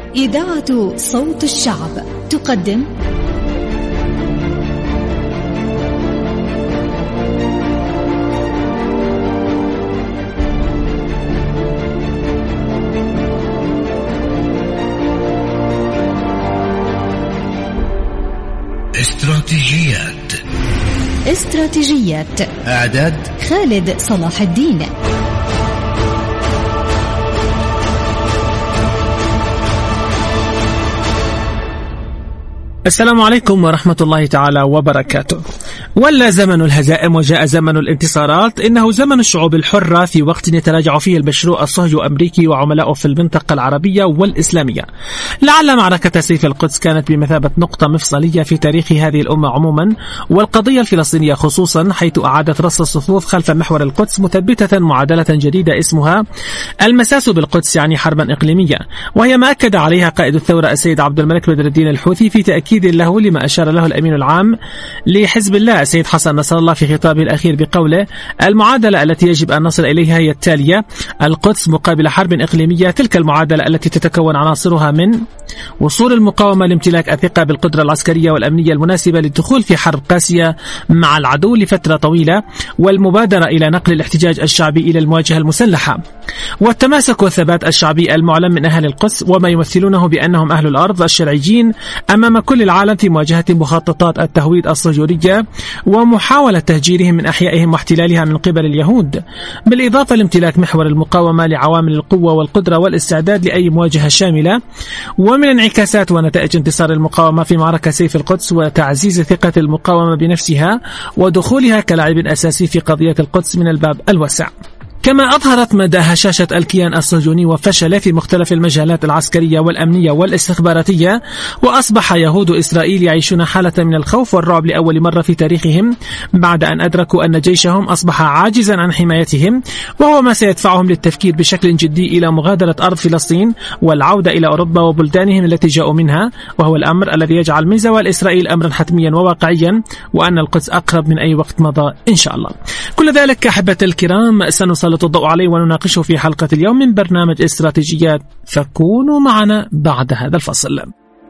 إذاعة صوت الشعب تقدم استراتيجيات. إعداد خالد صلاح الدين. السلام عليكم ورحمة الله تعالى وبركاته. ولا زمن الهزائم وجاء زمن الانتصارات. إنه زمن الشعوب الحرة في وقت يتراجع فيه المشروع الصهيوني الأمريكي وعملائه في المنطقة العربية والإسلامية. لعل معركة سيف القدس كانت بمثابة نقطة مفصلية في تاريخ هذه الأمة عموما، والقضية الفلسطينية خصوصا، حيث أعادت رص الصفوف خلف محور القدس مثبتة معادلة جديدة اسمها المساس بالقدس، يعني حربا إقليمية، وهي ما أكد عليها قائد الثورة السيد عبد الملك بدر الدين الحوثي في تأكيد له لما أشار له الأمين العام لحزب الله السيد حسن نصر الله في خطابه الأخير بقوله: المعادلة التي يجب أن نصل إليها هي التالية: القدس مقابل حرب إقليمية. تلك المعادلة التي تتكون عناصرها من وصول المقاومة لامتلاك الثقة بالقدرة العسكرية والأمنية المناسبة للدخول في حرب قاسية مع العدو لفترة طويلة، والمبادرة إلى نقل الاحتجاج الشعبي إلى المواجهة المسلحة، والتماسك والثبات الشعبي المعلن من أهل القدس وما يمثلونه بأنهم أهل الأرض الشرعيين أمام كل العالم في مواجهة مخططات التهويد الصهيونية ومحاولة تهجيرهم من أحيائهم واحتلالها من قبل اليهود، بالإضافة لامتلاك محور المقاومة لعوامل القوة والقدرة والاستعداد لأي مواجهة شاملة. ومن انعكاسات ونتائج انتصار المقاومة في معركة سيف القدس وتعزيز ثقة المقاومة بنفسها ودخولها كلاعب أساسي في قضية القدس من الباب الواسع، كما أظهرت مدى هشاشة الكيان الصهيوني وفشله في مختلف المجالات العسكرية والأمنية والاستخباراتية. وأصبح يهود إسرائيل يعيشون حالة من الخوف والرعب لأول مرة في تاريخهم بعد أن أدركوا أن جيشهم أصبح عاجزا عن حمايتهم، وهو ما سيدفعهم للتفكير بشكل جدي إلى مغادرة أرض فلسطين والعودة إلى أوروبا وبلدانهم التي جاءوا منها، وهو الأمر الذي يجعل من زوال إسرائيل أمرا حتميا وواقعيا، وأن القدس أقرب من أي وقت مضى إن شاء الله. كل ذلك أحبة الكرام سنسلط الضوء عليه ونناقشه في حلقة اليوم من برنامج استراتيجيات، فكونوا معنا بعد هذا الفصل.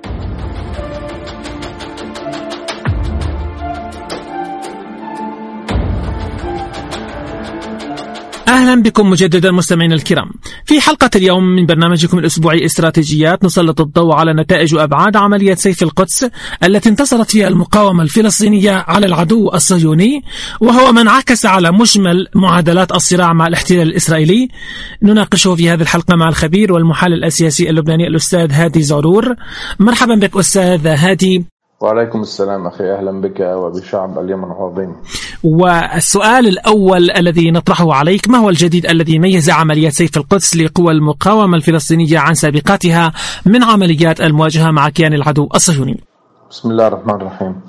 أهلا بكم مجددا مستمعين الكرام. في حلقة اليوم من برنامجكم الأسبوعي استراتيجيات نسلط الضوء على نتائج وأبعاد عملية سيف القدس التي انتصرت فيها المقاومة الفلسطينية على العدو الصهيوني، وهو من انعكس على مجمل معادلات الصراع مع الاحتلال الإسرائيلي. نناقشه في هذه الحلقة مع الخبير والمحلل السياسي اللبناني الأستاذ هادي زعرور. مرحبا بك أستاذ هادي. وعليكم السلام أخي، أهلا بك وبشعب اليمن العظيم. والسؤال الأول الذي نطرحه عليك: ما هو الجديد الذي ميز عمليات سيف القدس لقوى المقاومة الفلسطينية عن سابقاتها من عمليات المواجهة مع كيان العدو الصهيوني؟ بسم الله الرحمن الرحيم.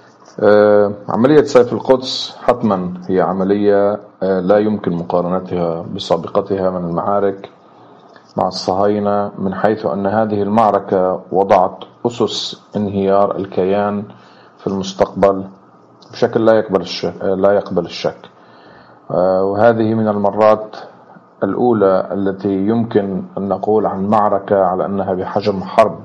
عملية سيف القدس حتما هي عملية لا يمكن مقارنتها بسابقتها من المعارك مع الصهاينة، من حيث أن هذه المعركة وضعت أسس انهيار الكيان في المستقبل بشكل لا يقبل الشك. وهذه من المرات الأولى التي يمكن أن نقول عن معركة على أنها بحجم حرب.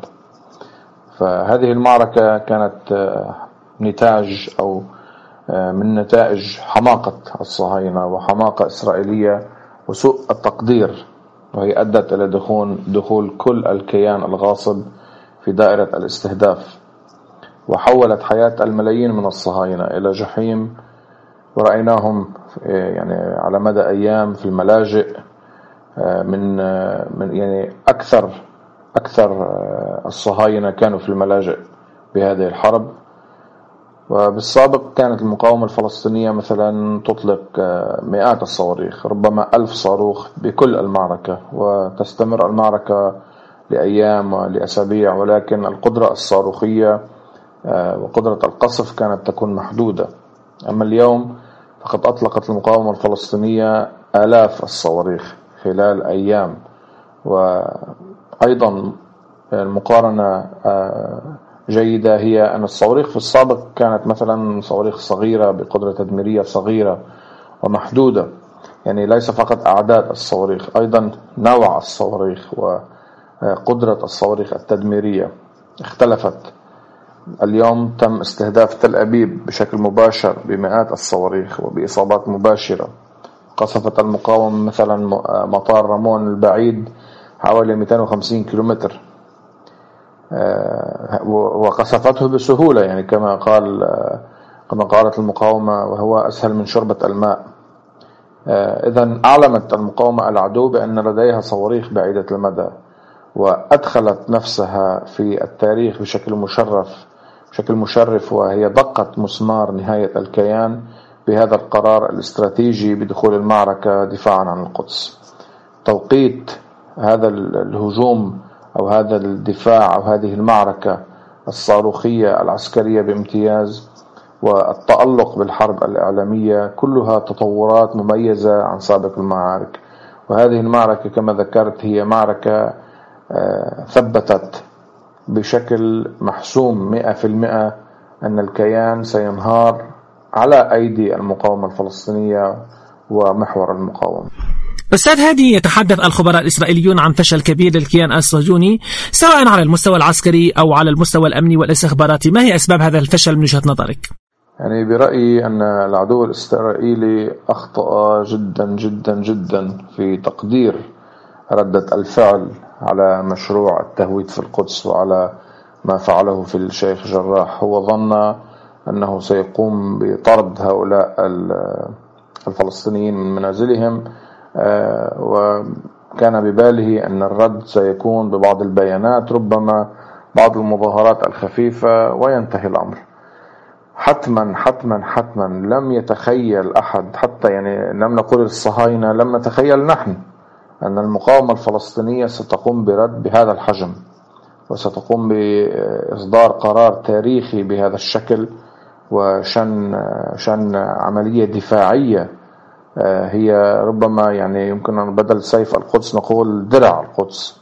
فهذه المعركة كانت نتاج أو من نتائج حماقة الصهاينة وحماقة إسرائيلية وسوء التقدير، وهي أدت إلى دخول كل الكيان الغاصب في دائرة الاستهداف، وحولت حياة الملايين من الصهاينة إلى جحيم. ورأيناهم يعني على مدى أيام في الملاجئ، من يعني أكثر الصهاينة كانوا في الملاجئ بهذه الحرب. وبالسابق كانت المقاومة الفلسطينية مثلا تطلق مئات الصواريخ، ربما 1000 صاروخ بكل المعركة، وتستمر المعركة لأيام ولأسابيع، ولكن القدرة الصاروخية وقدرة القصف كانت تكون محدودة. أما اليوم فقد أطلقت المقاومة الفلسطينية آلاف الصواريخ خلال أيام. وأيضا المقارنة جيدة هي أن الصواريخ في السابق كانت مثلا صواريخ صغيرة بقدرة تدميرية صغيرة ومحدودة، يعني ليس فقط أعداد الصواريخ، أيضا نوع الصواريخ قدرة الصواريخ التدميرية اختلفت. اليوم تم استهداف تل أبيب بشكل مباشر بمئات الصواريخ وبإصابات مباشرة. قصفت المقاومة مثلا مطار رمون البعيد حوالي 250 كيلومتر، وقصفته بسهولة، يعني كما قالت المقاومة، وهو أسهل من شربة الماء. إذن أعلمت المقاومة العدو بأن لديها صواريخ بعيدة المدى، وأدخلت نفسها في التاريخ بشكل مشرف، وهي دقت مسمار نهاية الكيان بهذا القرار الاستراتيجي بدخول المعركة دفاعا عن القدس. توقيت هذا الهجوم أو هذا الدفاع أو هذه المعركة الصاروخية العسكرية بامتياز، والتألق بالحرب الإعلامية، كلها تطورات مميزة عن سابق المعارك. وهذه المعركة كما ذكرت هي معركة ثبتت بشكل محسوم 100% أن الكيان سينهار على أيدي المقاومة الفلسطينية ومحور المقاومة. أستاذ هادي، يتحدث الخبراء الإسرائيليون عن فشل كبير للكيان الصهيوني سواء على المستوى العسكري أو على المستوى الأمني والاستخباراتي. ما هي أسباب هذا الفشل من وجهة نظرك؟ يعني برأيي أن العدو الإسرائيلي أخطأ جدا جدا جدا في تقدير ردة الفعل على مشروع التهويد في القدس وعلى ما فعله في الشيخ جراح. هو ظن أنه سيقوم بطرد هؤلاء الفلسطينيين من منازلهم، وكان بباله أن الرد سيكون ببعض البيانات، ربما بعض المظاهرات الخفيفة، وينتهي الأمر. حتما لم يتخيل أحد، حتى يعني لم نقول الصهاينة، لم نتخيل نحن أن المقاومة الفلسطينية ستقوم برد بهذا الحجم، وستقوم بإصدار قرار تاريخي بهذا الشكل، وشن عملية دفاعية هي ربما يعني يمكن أن بدل سيف القدس نقول درع القدس.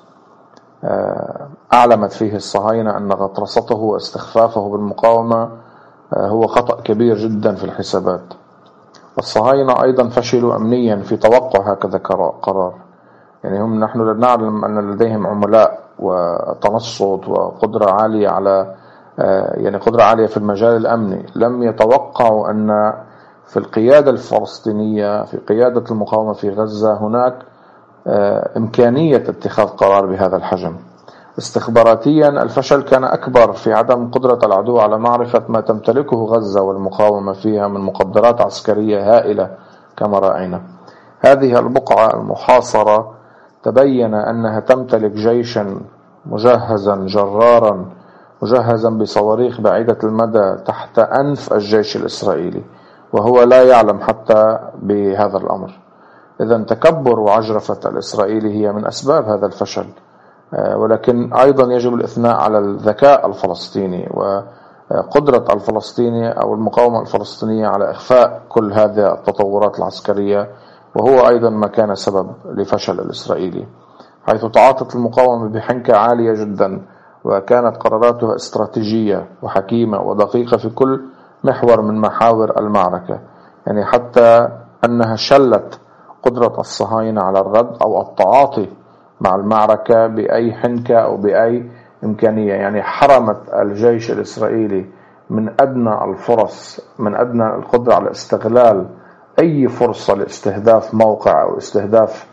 أعلمت فيه الصهاينة أن غطرسته واستخفافه بالمقاومة هو خطأ كبير جدا في الحسابات. الصهاينة أيضا فشلوا أمنيا في توقع هكذا قرار. يعني نحن نعلم أن لديهم عملاء وتنصت وقدرة عالية على قدرة عالية في المجال الأمني. لم يتوقعوا أن في القيادة الفلسطينية، في قيادة المقاومة في غزة، هناك إمكانية اتخاذ قرار بهذا الحجم. استخباراتيا الفشل كان أكبر في عدم قدرة العدو على معرفة ما تمتلكه غزة والمقاومة فيها من مقدرات عسكرية هائلة كما رأينا. هذه البقعة المحاصرة تبين أنها تمتلك جيشا مجهزا جرارا، مجهزا بصواريخ بعيدة المدى تحت أنف الجيش الإسرائيلي، وهو لا يعلم حتى بهذا الأمر. إذن تكبر وعجرفة الإسرائيلي هي من أسباب هذا الفشل. ولكن أيضا يجب الإثناء على الذكاء الفلسطيني وقدرة الفلسطيني أو المقاومة الفلسطينية على إخفاء كل هذه التطورات العسكرية، وهو أيضا ما كان سبب لفشل الإسرائيلي، حيث تعاطت المقاومة بحنكة عالية جدا، وكانت قراراتها استراتيجية وحكيمة ودقيقة في كل محور من محاور المعركة. يعني حتى أنها شلت قدرة الصهاينة على الرد أو التعاطي مع المعركة بأي حنكة أو بأي إمكانية. يعني حرمت الجيش الإسرائيلي من أدنى الفرص، من أدنى القدرة على استغلال أي فرصة لاستهداف موقع أو استهداف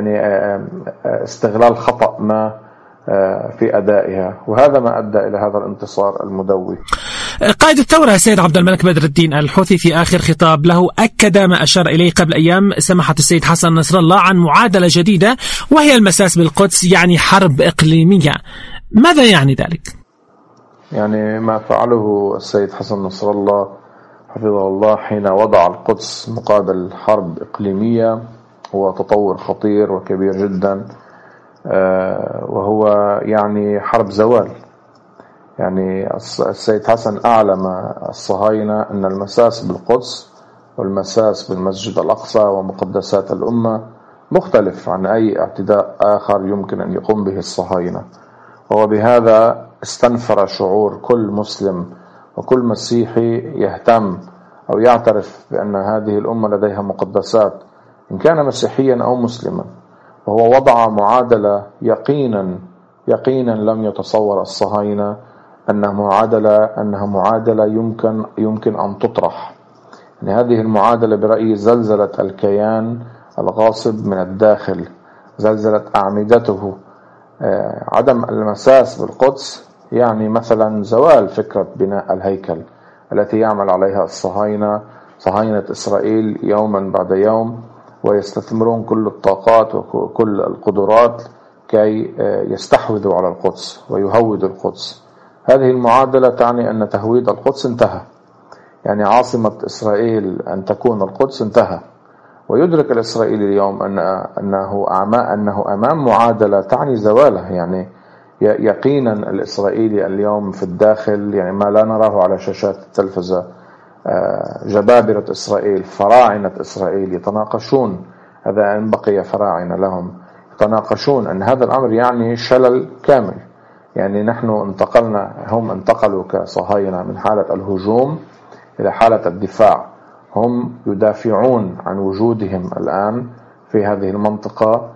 استغلال خطأ ما في أدائها، وهذا ما أدى إلى هذا الانتصار المدوي. قائد الثورة السيد عبد الملك بدر الدين الحوثي في آخر خطاب له أكد ما أشار إليه قبل أيام سماحة السيد حسن نصر الله عن معادلة جديدة، وهي المساس بالقدس، يعني حرب إقليمية. ماذا يعني ذلك؟ يعني ما فعله السيد حسن نصر الله حفظه الله حين وضع القدس مقابل حرب إقليمية هو تطور خطير وكبير جدا، وهو يعني حرب زوال. يعني السيد حسن أعلم الصهاينة أن المساس بالقدس والمساس بالمسجد الأقصى ومقدسات الأمة مختلف عن أي اعتداء آخر يمكن أن يقوم به الصهاينة، وهو بهذا استنفر شعور كل مسلم وكل مسيحي يهتم أو يعترف بأن هذه الأمة لديها مقدسات إن كان مسيحيا أو مسلما. وهو وضع معادلة يقينا يقينا لم يتصور الصهاينة أنها معادلة يمكن أن تطرح. يعني هذه المعادلة برأيي زلزلت الكيان الغاصب من الداخل، زلزلت أعمدته. عدم المساس بالقدس يعني مثلا زوال فكرة بناء الهيكل التي يعمل عليها صهاينة إسرائيل يوما بعد يوم، ويستثمرون كل الطاقات وكل القدرات كي يستحوذوا على القدس ويهودوا القدس. هذه المعادلة تعني أن تهويد القدس انتهى، يعني عاصمة إسرائيل أن تكون القدس انتهى. ويدرك الإسرائيلي اليوم أنه أمام معادلة تعني زواله. يعني يقينا الإسرائيلي اليوم في الداخل، يعني ما لا نراه على شاشات التلفزة، جبابرة إسرائيل، فراعنة إسرائيل يتناقشون، هذا إن بقي فراعنة لهم، يتناقشون أن هذا الأمر يعني شلل كامل. يعني هم انتقلوا كصهاينة من حالة الهجوم إلى حالة الدفاع. هم يدافعون عن وجودهم الآن في هذه المنطقة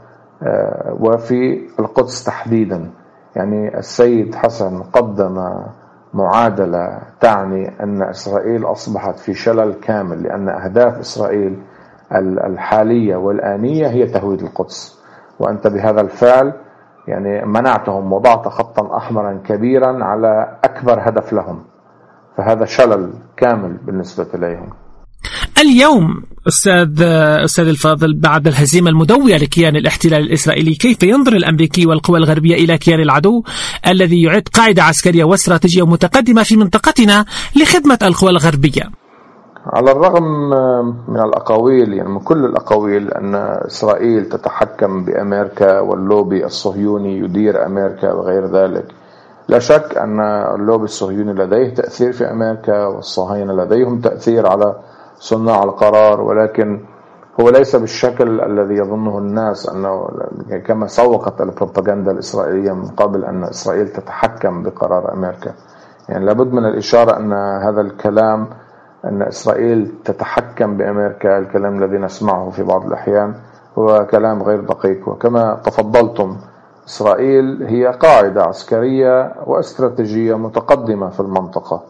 وفي القدس تحديدا. يعني السيد حسن قدم معادلة تعني أن إسرائيل أصبحت في شلل كامل، لأن أهداف إسرائيل الحالية والآنية هي تهويد القدس، وأنت بهذا الفعل يعني منعتهم، وضعت خطا أحمرا كبيرا على أكبر هدف لهم، فهذا شلل كامل بالنسبة إليهم. اليوم أستاذ الفاضل، بعد الهزيمة المدوية لكيان الاحتلال الإسرائيلي، كيف ينظر الأمريكي والقوى الغربية إلى كيان العدو الذي يعد قاعدة عسكرية واستراتيجية متقدمة في منطقتنا لخدمة القوى الغربية؟ على الرغم من الأقاويل، يعني من كل الأقاويل، أن إسرائيل تتحكم بأمريكا واللوبي الصهيوني يدير أمريكا وغير ذلك، لا شك أن اللوبي الصهيوني لديه تأثير في أمريكا، والصهاينة لديهم تأثير على صناع القرار، ولكن هو ليس بالشكل الذي يظنه الناس، أنه كما سوقت البروباغندا الإسرائيلية من قبل أن إسرائيل تتحكم بقرار أمريكا. يعني لابد من الإشارة أن هذا الكلام، أن إسرائيل تتحكم بأمريكا، الكلام الذي نسمعه في بعض الأحيان هو كلام غير دقيق. وكما تفضلتم، إسرائيل هي قاعدة عسكرية واستراتيجية متقدمة في المنطقة،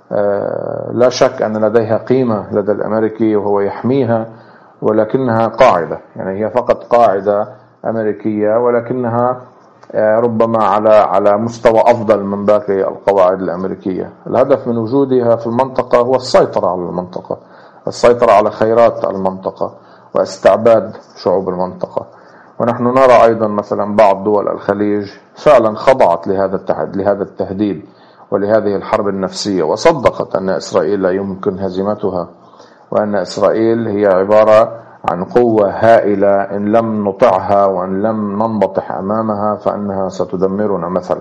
لا شك أن لديها قيمة لدى الأمريكي وهو يحميها، ولكنها قاعدة، يعني هي فقط قاعدة أمريكية، ولكنها ربما على مستوى أفضل من باقي القواعد الأمريكية. الهدف من وجودها في المنطقة هو السيطرة على المنطقة، السيطرة على خيرات المنطقة، واستعباد شعوب المنطقة. ونحن نرى أيضا مثلا بعض دول الخليج فعلا خضعت لهذا التهديد ولهذه الحرب النفسية، وصدقت أن إسرائيل لا يمكن هزيمتها، وأن إسرائيل هي عبارة عن قوة هائلة، إن لم نطعها وإن لم ننبطح أمامها فإنها ستدمرنا مثلا.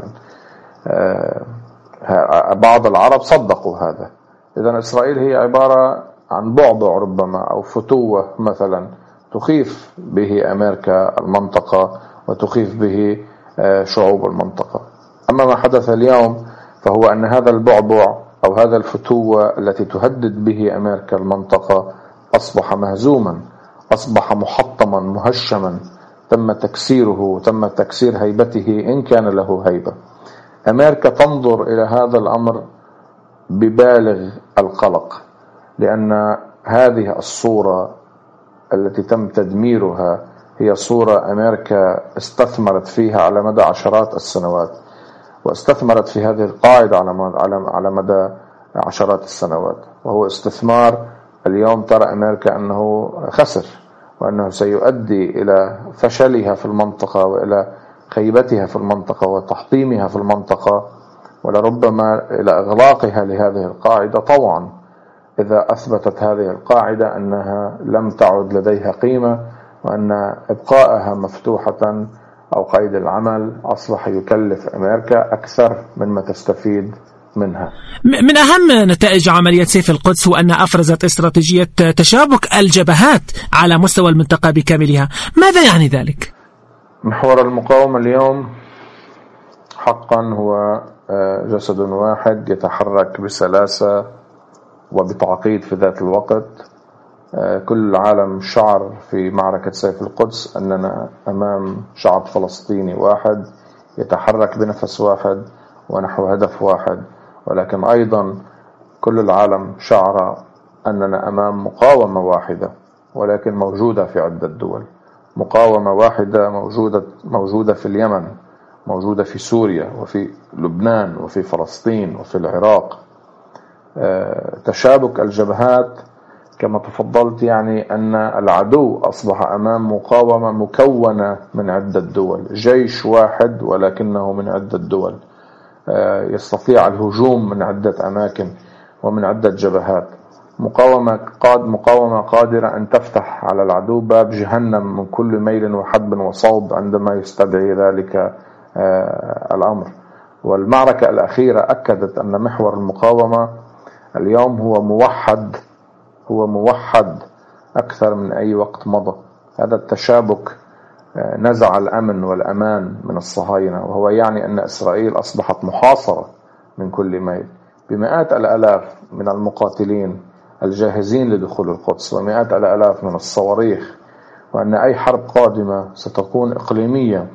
بعض العرب صدقوا هذا. إذن إسرائيل هي عبارة عن بعبع ربما، أو فتوة مثلا، تخيف به أمريكا المنطقة وتخيف به شعوب المنطقة. أما ما حدث اليوم فهو أن هذا البعبع أو هذا الفتوة التي تهدد به أمريكا المنطقة أصبح مهزوما، أصبح محطما مهشما، تم تكسيره وتم تكسير هيبته إن كان له هيبة. أمريكا تنظر إلى هذا الأمر ببالغ القلق، لأن هذه الصورة التي تم تدميرها هي صورة أمريكا استثمرت فيها على مدى عشرات السنوات، واستثمرت في هذه القاعدة على مدى عشرات السنوات، وهو استثمار اليوم ترى أمريكا أنه خسر، وأنه سيؤدي إلى فشلها في المنطقة وإلى خيبتها في المنطقة وتحطيمها في المنطقة، ولربما إلى إغلاقها لهذه القاعدة طوعا، إذا أثبتت هذه القاعدة أنها لم تعد لديها قيمة، وأن إبقائها مفتوحة أو قيد العمل أصبح يكلف أمريكا أكثر مما تستفيد منها. من أهم نتائج عملية سيف القدس هو أن أفرزت استراتيجية تشابك الجبهات على مستوى المنطقة بكاملها. ماذا يعني ذلك؟ محور المقاومة اليوم حقا هو جسد واحد يتحرك بسلاسة وبتعقيد في ذات الوقت. كل العالم شعر في معركة سيف القدس أننا أمام شعب فلسطيني واحد يتحرك بنفس واحد ونحو هدف واحد، ولكن أيضا كل العالم شعر أننا أمام مقاومة واحدة، ولكن موجودة في عدة دول. مقاومة واحدة موجودة في اليمن، موجودة في سوريا وفي لبنان وفي فلسطين وفي العراق. تشابك الجبهات كما تفضلت يعني أن العدو أصبح أمام مقاومة مكونة من عدة دول، جيش واحد ولكنه من عدة دول، يستطيع الهجوم من عدة أماكن ومن عدة جبهات. مقاومة قادرة أن تفتح على العدو باب جهنم من كل ميل وحدب وصوب عندما يستدعي ذلك الأمر. والمعركة الأخيرة أكدت أن محور المقاومة اليوم هو موحد أكثر من أي وقت مضى. هذا التشابك نزع الأمن والأمان من الصهاينة، وهو يعني أن إسرائيل أصبحت محاصرة من كل ميل بمئات الآلاف من المقاتلين الجاهزين لدخول القدس ومئات الآلاف من الصواريخ، وأن أي حرب قادمة ستكون إقليمية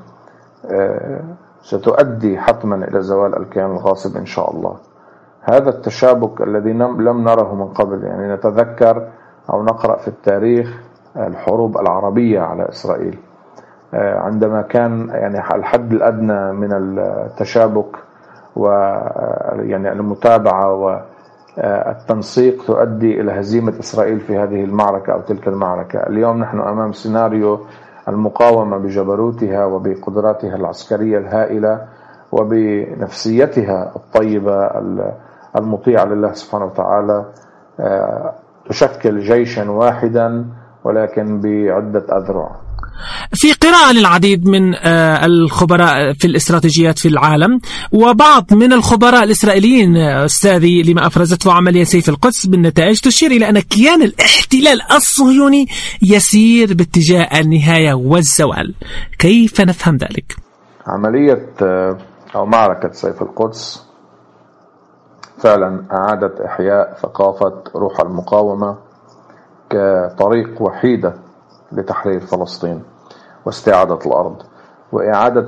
ستؤدي حتما إلى زوال الكيان الغاصب إن شاء الله. هذا التشابك الذي لم نره من قبل، يعني نتذكر أو نقرأ في التاريخ الحروب العربية على إسرائيل، عندما كان يعني الحد الأدنى من التشابك ويعني المتابعة والتنسيق تؤدي إلى هزيمة إسرائيل في هذه المعركة أو تلك المعركة. اليوم نحن أمام سيناريو المقاومة بجبروتها وبقدراتها العسكرية الهائلة وبنفسيتها الطيبة المطيعة لله سبحانه وتعالى، تشكل جيشا واحدا ولكن بعدة أذرع. في قراءة للعديد من الخبراء في الاستراتيجيات في العالم، وبعض من الخبراء الإسرائيليين أستاذي لما أفرزته عملية سيف القدس بالنتائج تشير إلى أن كيان الاحتلال الصهيوني يسير باتجاه النهاية والزوال. كيف نفهم ذلك؟ عملية أو معركة سيف القدس فعلا أعادت إحياء ثقافة روح المقاومة كطريق وحيدة لتحرير فلسطين واستعادة الأرض وإعادة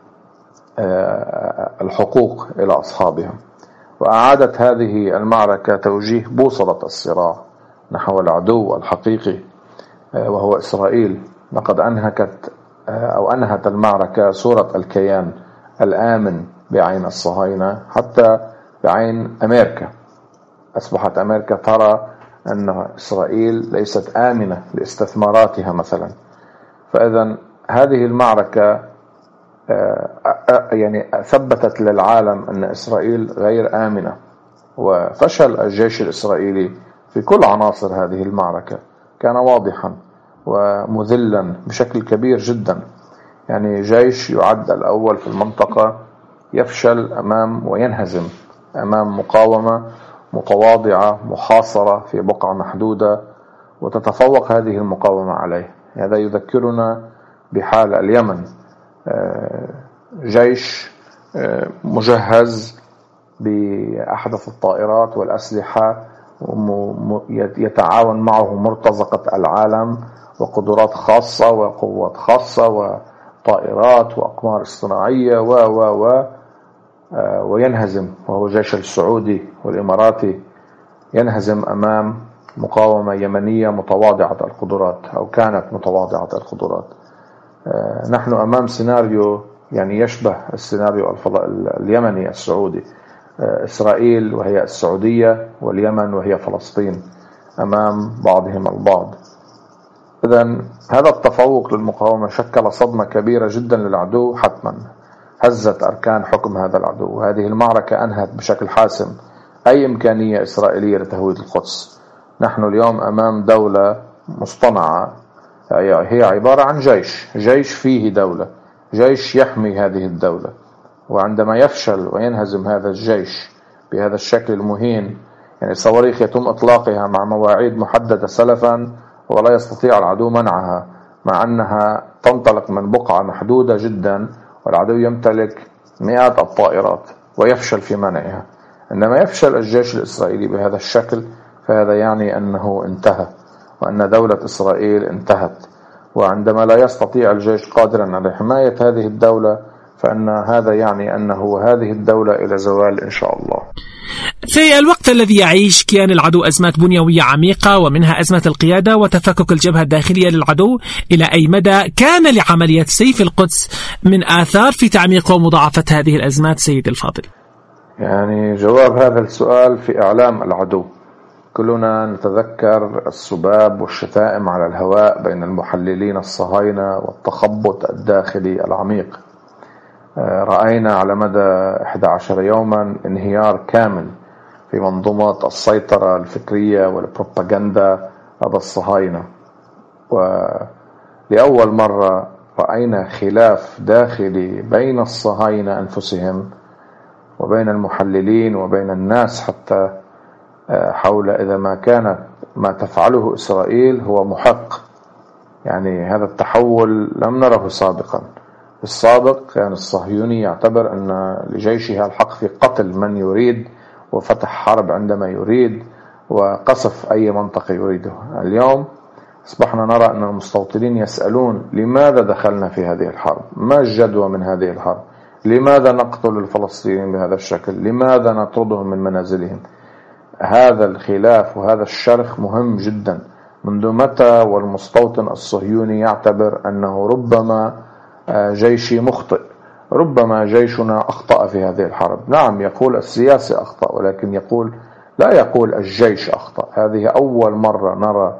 الحقوق إلى أصحابها. وأعادت هذه المعركة توجيه بوصلة الصراع نحو العدو الحقيقي وهو إسرائيل. لقد أنهت المعركة صورة الكيان الآمن بعين الصهاينة حتى بعين أمريكا. أصبحت أمريكا ترى أن إسرائيل ليست آمنة لاستثماراتها مثلا. فإذا هذه المعركة يعني ثبتت للعالم أن إسرائيل غير آمنة، وفشل الجيش الإسرائيلي في كل عناصر هذه المعركة كان واضحا ومذلا بشكل كبير جدا. يعني جيش يعد الأول في المنطقة يفشل وينهزم أمام مقاومة متواضعة محاصرة في بقعة محدودة وتتفوق هذه المقاومة عليه. هذا يذكرنا بحال اليمن، جيش مجهز بأحدث الطائرات والأسلحة يتعاون معه مرتزقة العالم وقدرات خاصة وقوات خاصة وطائرات وأقمار اصطناعية وينهزم، وهو جيش السعودي والإماراتي ينهزم أمام مقاومة يمنية متواضعة القدرات أو كانت متواضعة القدرات. نحن أمام سيناريو يعني يشبه السيناريو اليمني السعودي، إسرائيل وهي السعودية واليمن وهي فلسطين أمام بعضهم البعض. إذن هذا التفوق للمقاومة شكل صدمة كبيرة جدا للعدو، حتما هزت أركان حكم هذا العدو. وهذه المعركة أنهت بشكل حاسم أي إمكانية إسرائيلية لتهويد القدس. نحن اليوم أمام دولة مصطنعة، هي عبارة عن جيش فيه دولة، جيش يحمي هذه الدولة. وعندما يفشل وينهزم هذا الجيش بهذا الشكل المهين، يعني صواريخ يتم إطلاقها مع مواعيد محددة سلفا ولا يستطيع العدو منعها، مع أنها تنطلق من بقعة محدودة جدا والعدو يمتلك مئات الطائرات ويفشل في منعها. عندما يفشل الجيش الإسرائيلي بهذا الشكل فهذا يعني أنه انتهى وأن دولة إسرائيل انتهت. وعندما لا يستطيع الجيش قادرا على حماية هذه الدولة فإن هذا يعني أنه هذه الدولة إلى زوال إن شاء الله. في الوقت الذي يعيش كيان العدو أزمات بنيوية عميقة، ومنها أزمة القيادة وتفكك الجبهة الداخلية للعدو، إلى أي مدى كان لعملية سيف القدس من آثار في تعميق ومضاعفة هذه الأزمات سيد الفاضل؟ يعني جواب هذا السؤال في إعلام العدو. كلنا نتذكر السباب والشتائم على الهواء بين المحللين الصهاينة والتخبط الداخلي العميق. رأينا على مدى 11 يوما انهيار كامل في منظومة السيطرة الفكرية والبروباغندا لدى الصهاينة، ولأول مرة رأينا خلاف داخلي بين الصهاينة أنفسهم وبين المحللين وبين الناس حتى حول إذا ما كانت ما تفعله إسرائيل هو محق. يعني هذا التحول لم نره سابقا. في السابق كان الصهيوني يعتبر أن لجيشه الحق في قتل من يريد وفتح حرب عندما يريد وقصف أي منطقة يريده. اليوم أصبحنا نرى أن المستوطنين يسألون لماذا دخلنا في هذه الحرب؟ ما الجدوى من هذه الحرب؟ لماذا نقتل الفلسطينيين بهذا الشكل؟ لماذا نطردهم من منازلهم؟ هذا الخلاف وهذا الشرخ مهم جدا. منذ متى والمستوطن الصهيوني يعتبر أنه ربما جيشي مخطئ، ربما جيشنا أخطأ في هذه الحرب؟ نعم، يقول السياسي أخطأ، ولكن لا يقول الجيش أخطأ. هذه أول مرة نرى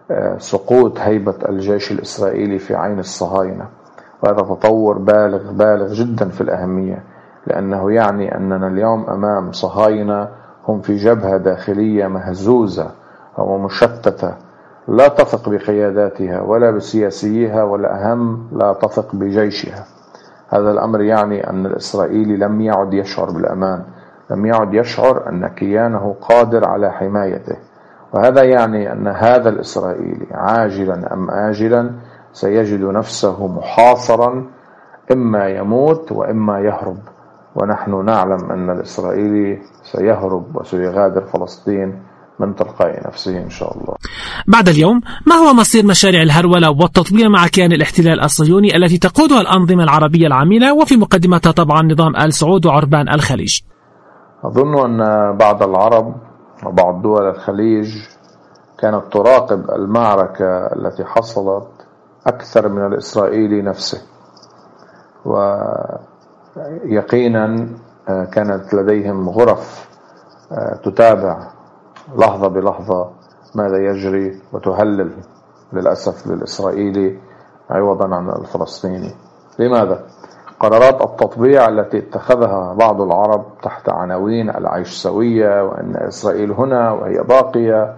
سقوط هيبة الجيش الإسرائيلي في عين الصهاينة، وهذا تطور بالغ جدا في الأهمية، لأنه يعني أننا اليوم أمام صهاينة هم في جبهة داخلية مهزوزة ومشتتة، لا تثق بقياداتها ولا بسياسيها، ولا أهم لا تثق بجيشها. هذا الأمر يعني أن الإسرائيلي لم يعد يشعر بالأمان، لم يعد يشعر أن كيانه قادر على حمايته. وهذا يعني أن هذا الإسرائيلي عاجلا أم آجلا سيجد نفسه محاصرا، إما يموت وإما يهرب. ونحن نعلم أن الإسرائيلي سيهرب وسيغادر فلسطين من تلقاء نفسه إن شاء الله. بعد اليوم ما هو مصير مشاريع الهرولة والتطبيع مع كيان الاحتلال الصهيوني التي تقودها الأنظمة العربية العميلة، وفي مقدمتها طبعا نظام آل سعود وعربان الخليج؟ أظن أن بعض العرب وبعض دول الخليج كانت تراقب المعركة التي حصلت أكثر من الإسرائيلي نفسه، ويقينا كانت لديهم غرف تتابع لحظة بلحظة ماذا يجري وتهلل للأسف للإسرائيلي عوضا عن الفلسطيني. لماذا؟ قرارات التطبيع التي اتخذها بعض العرب تحت عناوين العيش سوية وأن إسرائيل هنا وهي باقية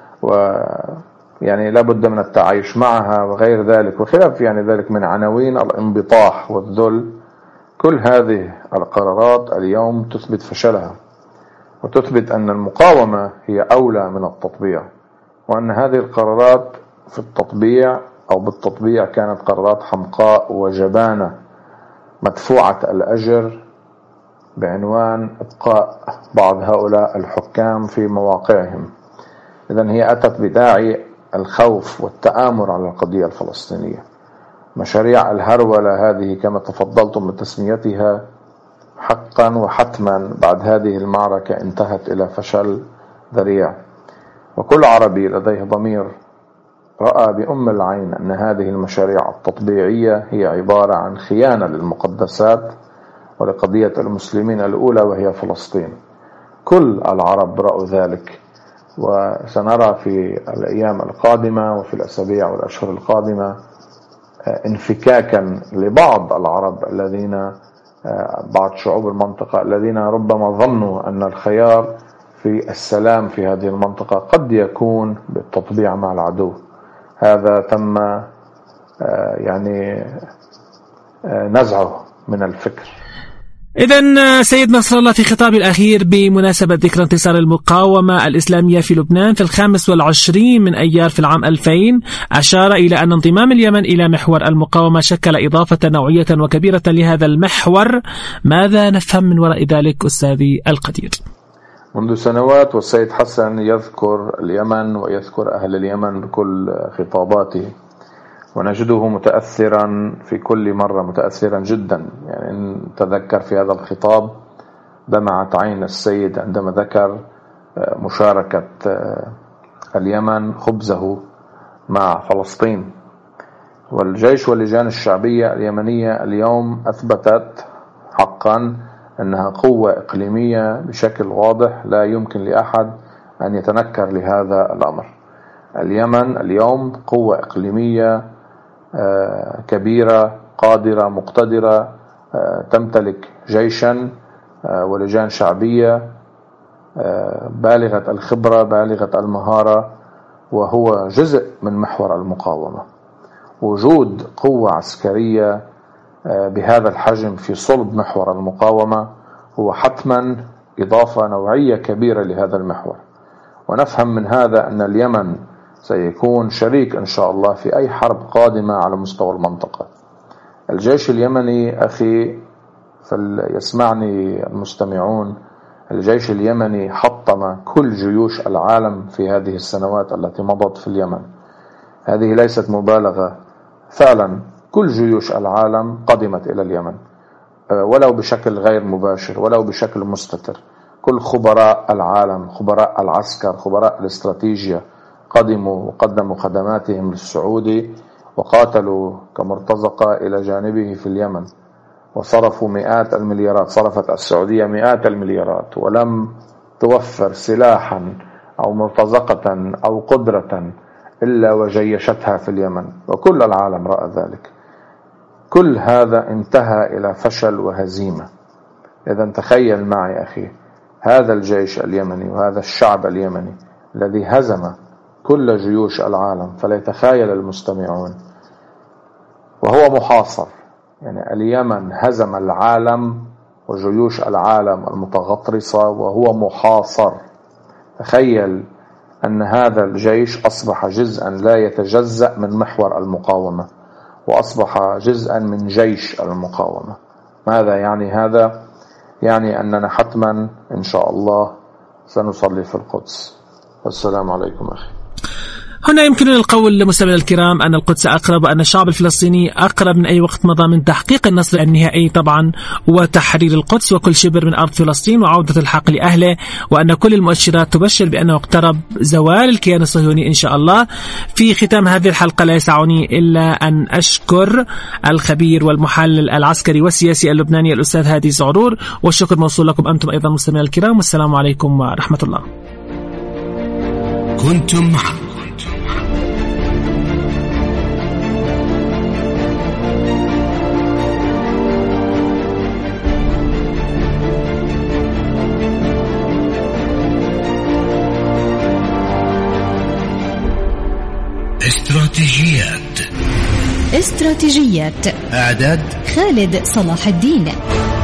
ويعني لابد من التعايش معها وغير ذلك وخلاف يعني ذلك من عناوين الانبطاح والذل، كل هذه القرارات اليوم تثبت فشلها وتثبت أن المقاومة هي أولى من التطبيع، وأن هذه القرارات في التطبيع أو بالتطبيع كانت قرارات حمقاء وجبانة مدفوعة الأجر بعنوان إبقاء بعض هؤلاء الحكام في مواقعهم. إذن هي أتت بداعي الخوف والتآمر على القضية الفلسطينية. مشاريع الهرولة هذه كما تفضلتم بتسميتها حقا وحتما بعد هذه المعركة انتهت إلى فشل ذريع، وكل عربي لديه ضمير رأى بأم العين أن هذه المشاريع التطبيعية هي عبارة عن خيانة للمقدسات ولقضية المسلمين الأولى وهي فلسطين. كل العرب رأوا ذلك، وسنرى في الأيام القادمة وفي الأسابيع والأشهر القادمة انفكاكا لبعض العرب الذين بعض شعوب المنطقة الذين ربما ظنوا أن الخيار في السلام في هذه المنطقة قد يكون بالتطبيع مع العدو. هذا تم يعني نزعه من الفكر. إذن سيد نصر الله في خطابه الأخير بمناسبة ذكرى انتصار المقاومة الإسلامية في لبنان في 25 من أيار في العام 2000 أشار إلى أن انضمام اليمن إلى محور المقاومة شكل إضافة نوعية وكبيرة لهذا المحور. ماذا نفهم من وراء ذلك أستاذي القدير؟ منذ سنوات والسيد حسن يذكر اليمن ويذكر أهل اليمن بكل خطاباته، ونجده متأثرا في كل مرة، متأثرا جدا. يعني نتذكر في هذا الخطاب دمعت عين السيد عندما ذكر مشاركة اليمن خبزه مع فلسطين. والجيش واللجان الشعبية اليمنية اليوم أثبتت حقا أنها قوة إقليمية بشكل واضح، لا يمكن لأحد أن يتنكر لهذا الأمر. اليمن اليوم قوة إقليمية كبيرة قادرة مقتدرة، تمتلك جيشا ولجان شعبية بالغة الخبرة بالغة المهارة، وهو جزء من محور المقاومة. وجود قوة عسكرية بهذا الحجم في صلب محور المقاومة هو حتما إضافة نوعية كبيرة لهذا المحور. ونفهم من هذا أن اليمن سيكون شريك إن شاء الله في أي حرب قادمة على مستوى المنطقة. الجيش اليمني أخي، فليسمعني المستمعون، الجيش اليمني حطم كل جيوش العالم في هذه السنوات التي مضت في اليمن. هذه ليست مبالغة، فعلا كل جيوش العالم قدمت إلى اليمن ولو بشكل غير مباشر ولو بشكل مستتر. كل خبراء العالم، خبراء العسكر، خبراء الاستراتيجية قدموا وقدموا خدماتهم للسعودي وقاتلوا كمرتزقة إلى جانبه في اليمن، وصرفوا مئات المليارات. صرفت السعودية مئات المليارات ولم توفر سلاحا أو مرتزقة أو قدرة إلا وجيشتها في اليمن، وكل العالم رأى ذلك. كل هذا انتهى إلى فشل وهزيمة. إذا تخيل معي أخي، هذا الجيش اليمني وهذا الشعب اليمني الذي هزم كل جيوش العالم، فليتخيل المستمعون وهو محاصر. يعني اليمن هزم العالم وجيوش العالم المتغطرسة وهو محاصر. تخيل أن هذا الجيش أصبح جزءا لا يتجزأ من محور المقاومة، وأصبح جزءا من جيش المقاومة. ماذا يعني هذا؟ يعني أننا حتما إن شاء الله سنصلي في القدس. والسلام عليكم أخي. هنا يمكننا القول لمستمعينا الكرام أن القدس أقرب، وأن الشعب الفلسطيني أقرب من أي وقت مضى من تحقيق النصر النهائي طبعا وتحرير القدس وكل شبر من أرض فلسطين وعودة الحق لأهله، وأن كل المؤشرات تبشر بأنه اقترب زوال الكيان الصهيوني إن شاء الله. في ختام هذه الحلقة لا يسعني إلا أن أشكر الخبير والمحلل العسكري والسياسي اللبناني الأستاذ هادي زعرور، والشكر موصول لكم أنتم أيضا مستمعينا الكرام، والسلام عليكم ورحمة الله. كنتم مع استراتيجيات. إعداد خالد صلاح الدين.